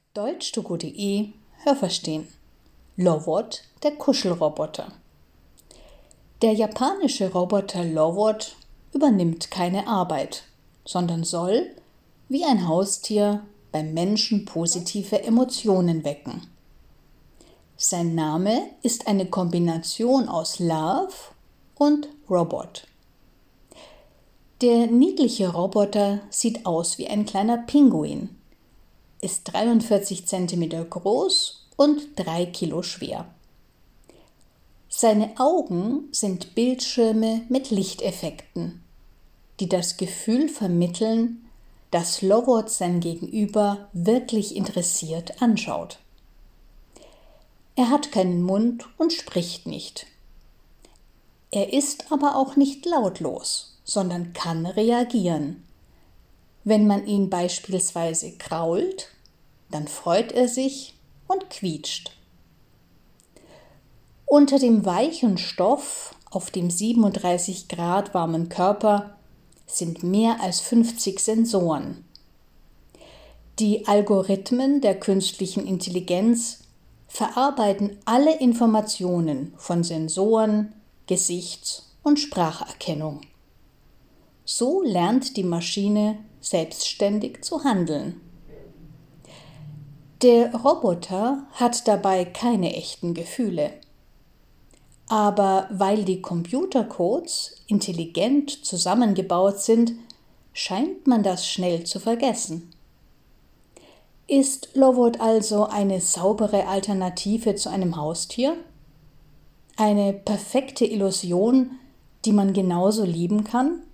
Deutsch2go.de Hörverstehen. Lovot, der Kuschelroboter. Der japanische Roboter Lovot übernimmt keine Arbeit, sondern soll, wie ein Haustier, beim Menschen positive Emotionen wecken. Sein Name ist eine Kombination aus Love und Robot. Der niedliche Roboter sieht aus wie ein kleiner Pinguin, ist 43 cm groß und 3 Kilo schwer. Seine Augen sind Bildschirme mit Lichteffekten, die das Gefühl vermitteln, dass Lovot sein Gegenüber wirklich interessiert anschaut. Er hat keinen Mund und spricht nicht. Er ist aber auch nicht lautlos, sondern kann reagieren. Wenn man ihn beispielsweise krault, dann freut er sich und quietscht. Unter dem weichen Stoff auf dem 37 Grad warmen Körper sind mehr als 50 Sensoren. Die Algorithmen der künstlichen Intelligenz verarbeiten alle Informationen von Sensoren, Gesichts- und Spracherkennung. So lernt die Maschine selbstständig zu handeln. Der Roboter hat dabei keine echten Gefühle. Aber weil die Computercodes intelligent zusammengebaut sind, scheint man das schnell zu vergessen. Ist Lovot also eine saubere Alternative zu einem Haustier? Eine perfekte Illusion, die man genauso lieben kann?